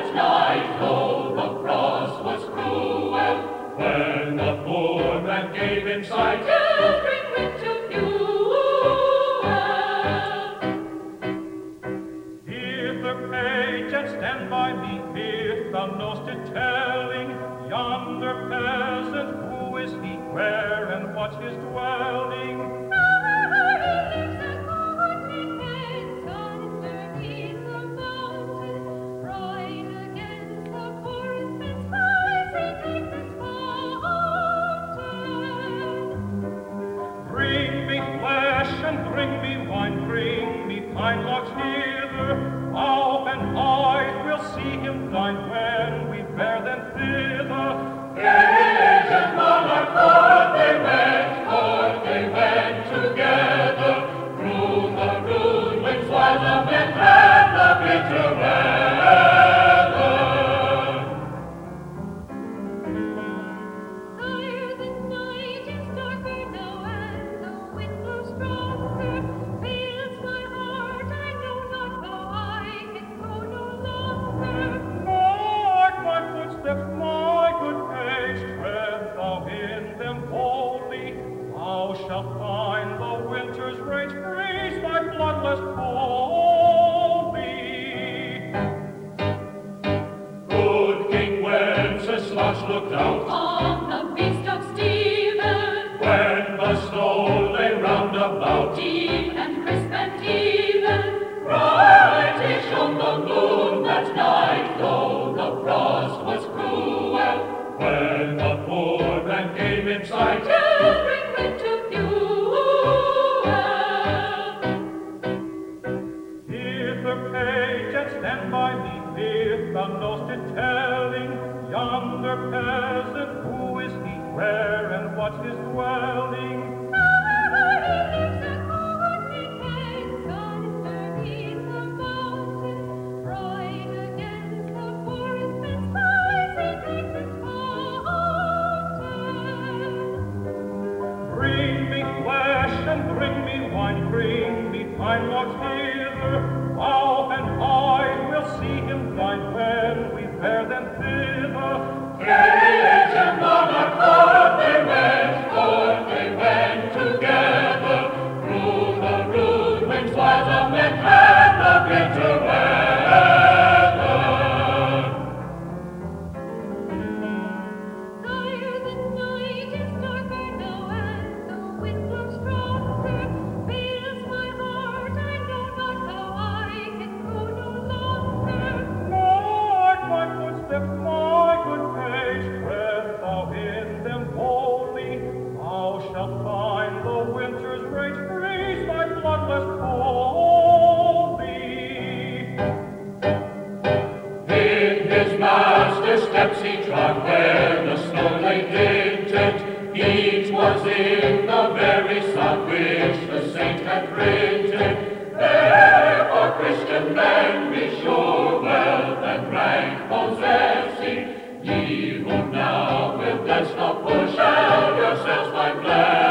that night, though the frost was cruel, when the poor man gave him sight, to bring wind to fuel. If the page and stand by me, if thou know'st it telling, yonder peasant, who is he, where and what's his dwelling? Bring me flesh and bring me wine, bring me pine logs hither, thou and I will see him dine when we bear them thither. Page and monarch, forth they went together, through the rude winds while the men had the bitter weather. Sire, the night is darker now, and the wind blows stronger. Fails my heart, I know not how I can go no longer. Mark my footsteps, my good page, tread thou in them boldly. Thou shalt find the winter's rage freeze thy bloodless coldly. Good King Wenceslas looked out On the beast of Stephen, when the snow lay round about. deep and crisp and even, Brightly shone the moon that night, though the frost was cruel, when the poor man came in sight, to bring wind to fuel. If the page and stand by me, if thou know'st it telling, yonder peasant, who is he, where and what's his dwelling? Bring me flesh and bring me wine, bring me pine logs hither, thou and I will see him dine when we bear them thither. Page and monarch, forth they went together, through the rude winds while the men had the bitter weather. Sire, the night is darker now, and the wind blows stronger. Fails my heart, I know not how I can go no longer. Mark my footsteps, my good page, tread thou in them boldly. Thou shalt find the winter's rage freeze thy bloodless coldly. In his master's steps he trod where the snow lay dinted. Each was in the very spot which the saint had printed. Therefore, Christian men, be sure wealth and rank possessing, ye who now with death's not push out yourselves by blessing.